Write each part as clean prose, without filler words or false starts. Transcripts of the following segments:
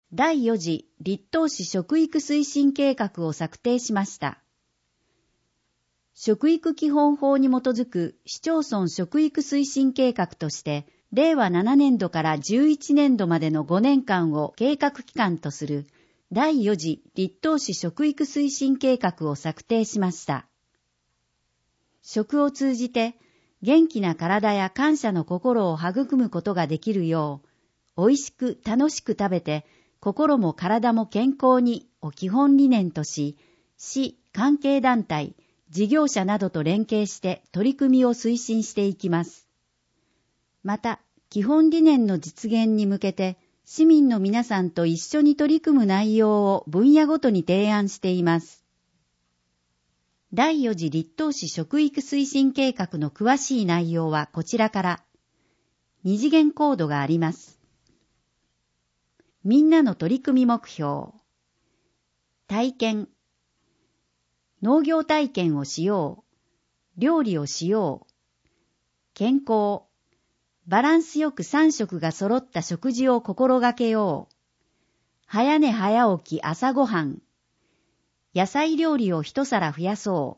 第4次立東市食育推進計画を策定しました。食育基本法に基づく市町村食育推進計画として、令和7年度から11年度までの5年間を計画期間とする第4次立東市食育推進計画を策定しました。食を通じて元気な体や感謝の心を育むことができるよう、美味しく楽しく食べて心も体も健康にを基本理念とし、市、関係団体、事業者などと連携して取り組みを推進していきます。また、基本理念の実現に向けて、市民の皆さんと一緒に取り組む内容を分野ごとに提案しています。第4次立東市食育推進計画の詳しい内容はこちらから、二次元コードがあります。みんなの取り組み目標。体験。農業体験をしよう。料理をしよう。健康。バランスよく3食が揃った食事を心がけよう。早寝早起き朝ごはん。野菜料理を一皿増やそう。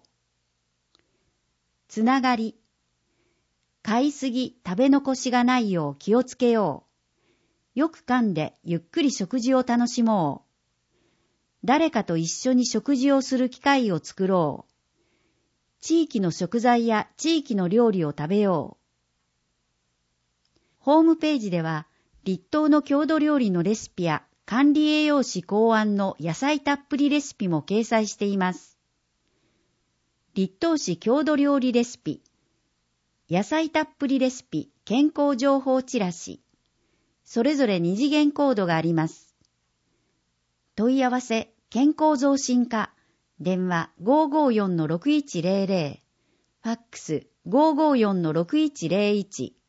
つながり。買いすぎ、食べ残しがないよう気をつけよう。よく噛んでゆっくり食事を楽しもう。誰かと一緒に食事をする機会を作ろう。地域の食材や地域の料理を食べよう。ホームページでは、立東の郷土料理のレシピや管理栄養士考案の野菜たっぷりレシピも掲載しています。立東市郷土料理レシピ、野菜たっぷりレシピ健康情報チラシ、それぞれ二次元コードがあります。問い合わせ、健康増進課、電話 554-6100、ファックス 554-6101、